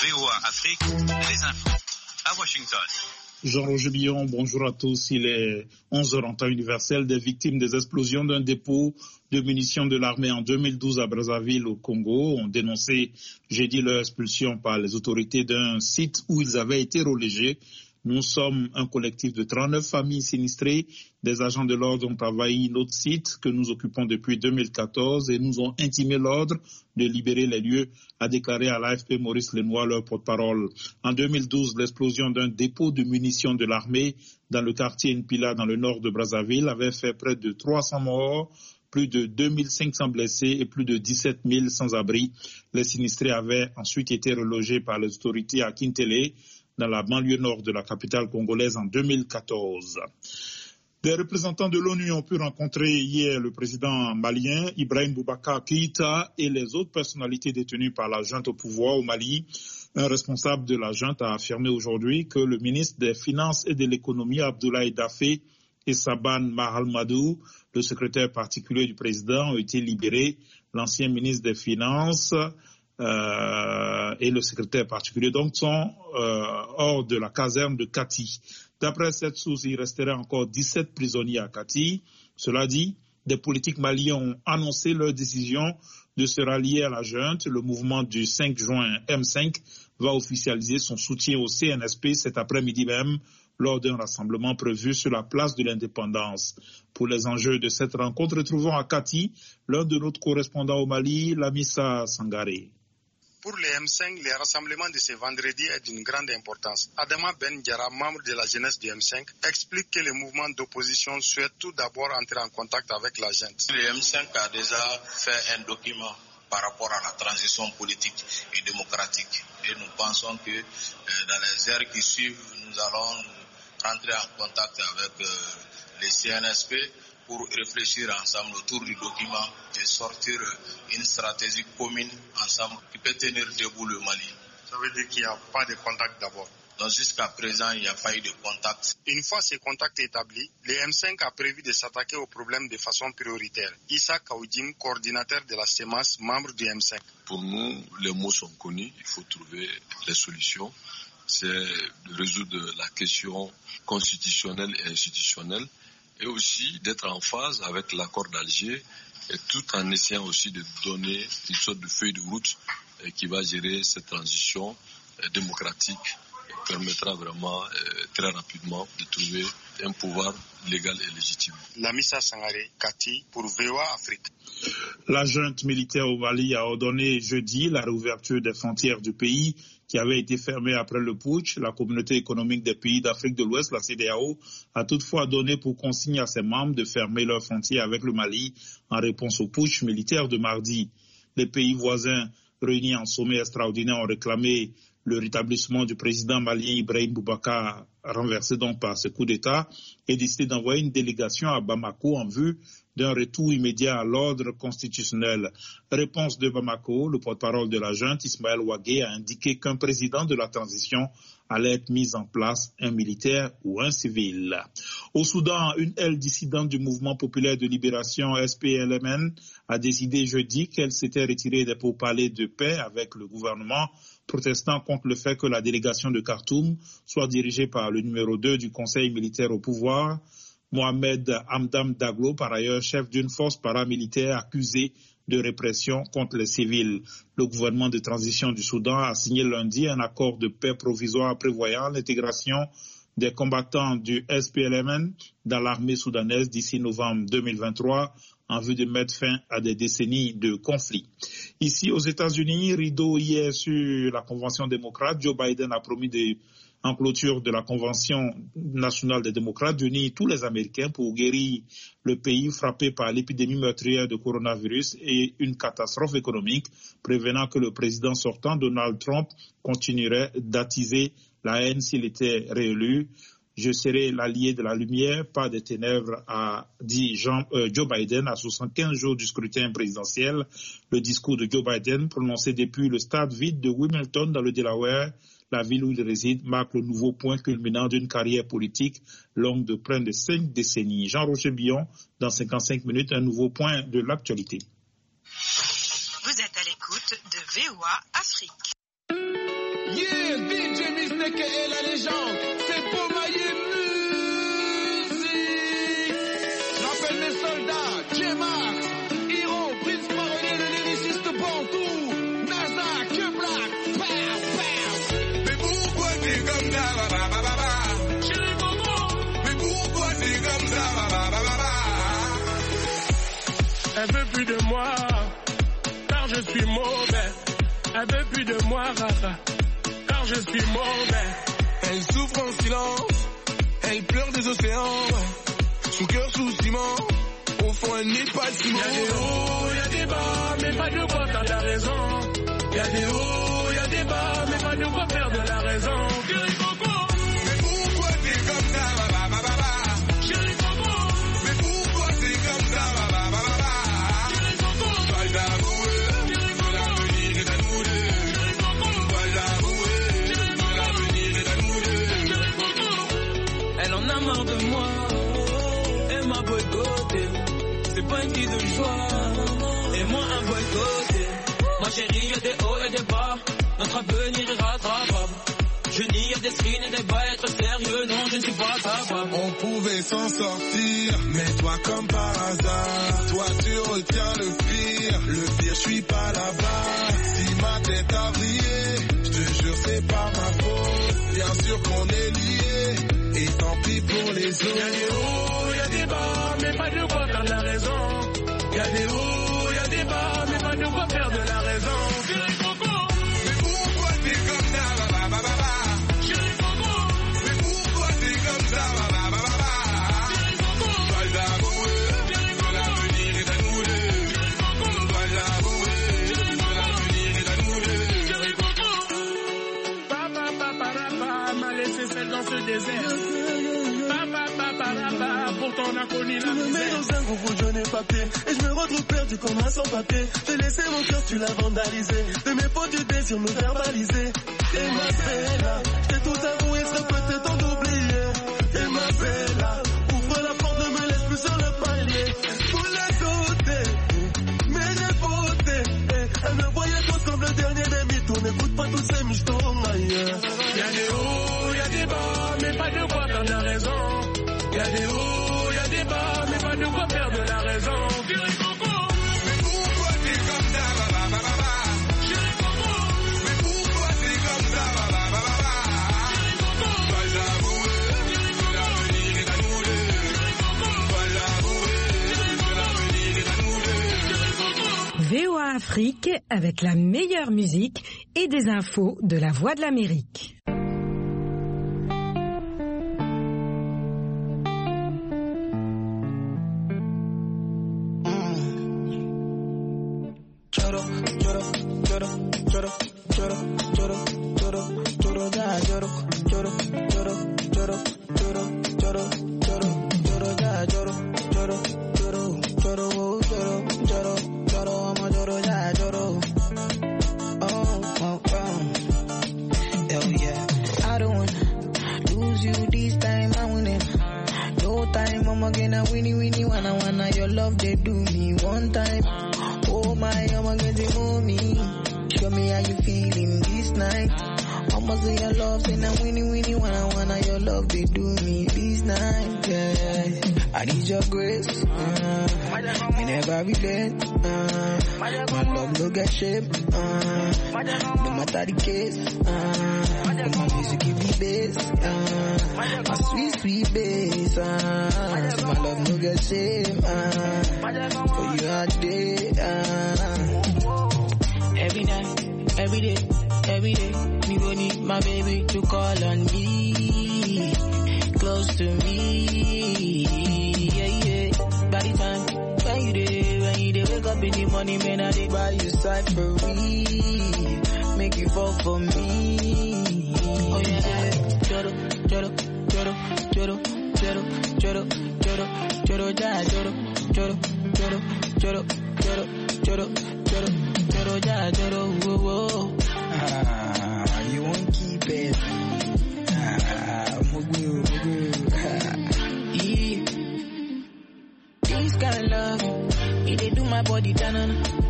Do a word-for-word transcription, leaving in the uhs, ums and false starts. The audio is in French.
V O A Afrique, les infos à Washington. Jean-Roger Billon, bonjour à tous. Il est onze heures en temps universel. Des victimes des explosions d'un dépôt de munitions de l'armée en deux mille douze à Brazzaville au Congo ont dénoncé jeudi leur expulsion par les autorités d'un site où ils avaient été relogés. Nous sommes un collectif de trente-neuf familles sinistrées. Des agents de l'ordre ont envahi notre site que nous occupons depuis deux mille quatorze et nous ont intimé l'ordre de libérer les lieux, a déclaré à l'A F P Maurice Lenoir, leur porte-parole. En deux mille douze, l'explosion d'un dépôt de munitions de l'armée dans le quartier Mpila, dans le nord de Brazzaville, avait fait près de trois cents morts, plus de deux mille cinq cents blessés et plus de dix-sept mille sans-abri. Les sinistrés avaient ensuite été relogés par les autorités à Kintele, dans la banlieue nord de la capitale congolaise en deux mille quatorze. Des représentants de l'ONU ont pu rencontrer hier le président malien Ibrahim Boubacar Keïta et les autres personnalités détenues par la junte au pouvoir au Mali. Un responsable de la junte a affirmé aujourd'hui que le ministre des Finances et de l'Économie, Abdoulaye Daffé, et Saban Mahamadou, le secrétaire particulier du président, ont été libérés. L'ancien ministre des Finances Euh, et le secrétaire particulier donc sont euh, hors de la caserne de Kati. D'après cette source, il resterait encore dix-sept prisonniers à Kati. Cela dit, des politiques maliens ont annoncé leur décision de se rallier à la junte. Le mouvement du cinq juin M cinq va officialiser son soutien au C N S P cet après-midi même lors d'un rassemblement prévu sur la place de l'Indépendance. Pour les enjeux de cette rencontre, retrouvons à Kati l'un de nos correspondants au Mali, Lamissa Sangaré. Pour les M cinq, le rassemblement de ce vendredi est d'une grande importance. Adama Ben Diarra, membre de la jeunesse du M cinq, explique que le mouvement d'opposition souhaite tout d'abord entrer en contact avec la junte. Le M cinq a déjà fait un document par rapport à la transition politique et démocratique. Et nous pensons que euh, dans les heures qui suivent, nous allons rentrer en contact avec euh, les C N S P pour réfléchir ensemble autour du document et sortir une stratégie commune ensemble qui peut tenir debout le Mali. Ça veut dire qu'il n'y a pas de contact d'abord. Donc jusqu'à présent, il n'y a pas eu de contact. Une fois ces contacts établis, le M cinq a prévu de s'attaquer au problème de façon prioritaire. Issa Kaoudim, coordinateur de la CEMAS, membre du M cinq. Pour nous, les mots sont connus, il faut trouver les solutions. C'est de résoudre la question constitutionnelle et institutionnelle, et aussi d'être en phase avec l'accord d'Alger, et tout en essayant aussi de donner une sorte de feuille de route qui va gérer cette transition démocratique et permettra vraiment très rapidement de trouver un pouvoir légal et légitime. Lamissa Sangaré, Kati, pour V O A Afrique. La junte militaire au Mali a ordonné jeudi la réouverture des frontières du pays qui avait été fermée après le putsch. La communauté économique des pays d'Afrique de l'Ouest, la C E D E A O, a toutefois donné pour consigne à ses membres de fermer leurs frontières avec le Mali en réponse au putsch militaire de mardi. Les pays voisins réunis en sommet extraordinaire ont réclamé le rétablissement du président malien Ibrahim Boubacar, renversé donc par ce coup d'État, et décidé d'envoyer une délégation à Bamako en vue d'un retour immédiat à l'ordre constitutionnel. Réponse de Bamako, le porte-parole de la junte, Ismaël Ouagé, a indiqué qu'un président de la transition allait être mis en place, un militaire ou un civil. Au Soudan, une aile dissidente du mouvement populaire de libération S P L M N a décidé jeudi qu'elle s'était retirée des pourparlers de paix avec le gouvernement, protestant contre le fait que la délégation de Khartoum soit dirigée par le numéro deux du Conseil militaire au pouvoir, Mohamed Hamdam Daglo, par ailleurs chef d'une force paramilitaire accusée de répression contre les civils. Le gouvernement de transition du Soudan a signé lundi un accord de paix provisoire prévoyant l'intégration des combattants du S P L M N dans l'armée soudanaise d'ici novembre deux mille vingt-trois en vue de mettre fin à des décennies de conflits. Ici aux États-Unis, rideau hier sur la Convention démocrate, Joe Biden a promis de en clôture de la Convention nationale des démocrates, d'unir tous les Américains pour guérir le pays frappé par l'épidémie meurtrière de coronavirus et une catastrophe économique, prévenant que le président sortant, Donald Trump, continuerait d'attiser la haine s'il était réélu. Je serai l'allié de la lumière, pas des ténèbres, a dit Jean, euh, Joe Biden à soixante-quinze jours du scrutin présidentiel. Le discours de Joe Biden, prononcé depuis le stade vide de Wilmington dans le Delaware, la ville où il réside, marque le nouveau point culminant d'une carrière politique longue de près de cinq décennies. Jean-Roger Billon, dans cinquante-cinq minutes, un nouveau point de l'actualité. Vous êtes à l'écoute de V O A Afrique. Yeah, D J Mistake est la légende. C'est pour mailler musique. J'appelle mes soldats, J-Max, Hiro, Prince Marronnier, le lyriciste Bantou, NASA, que Black, pow, pow. Mais pourquoi t'es comme ça, ba ba ba ba ba? Chérie Coco. Mais pourquoi t'es comme ça, ba ba ba ba ba? Elle veut plus de moi, car je suis mauvais. Elle veut plus de moi, Rafa, car je suis mauvais. Elle souffre en silence, elle pleure des océans. Son cœur sous ciment, au fond elle n'est pas si Y'a des hauts, y'a des bas, mais pas de quoi faire de la raison. Y'a des hauts, y'a des bas, mais pas de quoi faire de la raison. Chérie Coco. Mais pourquoi t'es comme ça, ba ba ba ba ba? Chérie Coco. Mais pourquoi t'es comme ça, ba ba ba ba ba? Chérie Coco. Pas d'avouer, que l'avenir est à nous deux. Chérie Coco. Pas d'avouer, que l'avenir est à nous deux. Chérie Coco. Elle en a marre de moi, elle m'a boycotté. C'est pas une fille de joie, et moi un boycotté. Ma chérie, y'a des hauts et des bas, notre avenir est rattrapable. Je nie y'a des screens et des bas, être sérieux, non, je ne suis pas capable. On pouvait s'en sortir, mais toi comme par hasard, toi tu retiens le pire, le pire je suis pas là-bas. Si ma tête a brillé, je te jure c'est pas ma faute, bien sûr qu'on est liés, et tant pis pour les autres. Y'a des hauts, y'a des bas, mais pas de quoi faire de la raison. Y'a des hauts, y'a des bas, mais pas de quoi faire de la raison. Chérie Coco. Mais pourquoi t'es comme ça, ba ba ba ba ba? Chérie Coco. Mais pourquoi t'es comme ça, ba ba ba ba ba? Chérie Coco. Pas d'avouer, que l'avenir est à nous deux. Chérie Coco. Pas d'avouer, que l'avenir est à nous deux. Chérie Coco. Papa, papa, papa, m'a laissé seul dans ce désert. Papa, papa, papa, pourtant on a connu la misère. Je me mets dans un gros rouge jaune et papier, et je me retrouve perdu comme un sans-papier. J'ai laissé mon cœur, tu l'as vandalisé. De mes fautes du désir me verbaliser. Et ma bella, j'ai tout avoué, serait peut-être temps d'oublier. Et ma bella, ouvre la porte, ne me laisse plus sur le palier. Pour la doter, mais j'ai voté. Elle me voyait tous comme le dernier des mythos. N'écoute pas tous ces michetons ailleurs. Y'a des hauts, y'a des bas, mais pas de quoi faire de la raison. Y'a des hauts, y'a des bas, mais pas de quoi faire de la raison. Chérie Coco. Mais pourquoi t'es comme ça, ba ba ba ba ba? Chérie Coco. Mais pourquoi t'es comme ça, ba ba ba ba ba? Chérie Coco. Pas d'avouer, que l'avenir est à nous deux. Chérie Coco. Pas d'avouer, que l'avenir est à nous deux. Chérie Coco. V O A Afrique avec la meilleure musique et des infos de la Voix de l'Amérique. Lloro, lloro, lloro, lloro, lloro, lloro, lloro, lloro, ya lloro, lloro, lloro, lloro, lloro, lloro, lloro, lloro, ya lloro, lloro, lloro, lloro, lloro, lloro, lloro, amo lloro, ya lloro. Oh, oh, oh. Hell yeah. I don't wanna lose you this time, I win it. No time, I'm gonna winnie, winnie, wanna, wanna, your love, they do me one time. Oh my, I'm gonna get me. Show me how you feeling this night. I'ma say your love, say now winnie, winnie, wanna, wanna, your love, they do me this night, yeah. I need your grace, uh, me never relent, uh, my love no get shame, uh, no matter the case, uh, my music give me bass, uh, my sweet, sweet bass, uh, so my love no get shame, uh, for you all day, uh, every night, every day, every day, me go need my baby to call on me, close to me, yeah, yeah, by the time, when you dey, when you dey wake up in the morning, man, I dey buy you side for me, make you fall for me, oh yeah, choro, choro, choro, choro, choro, choro, choro, choro, ja, choro, choro, choro, choro, choro, choro, choro, choro, ja, choro, whoa, whoa. Ah, you won't keep it. Ah, mugu, mugu. Yeah. This kind of love, it dey do my body down.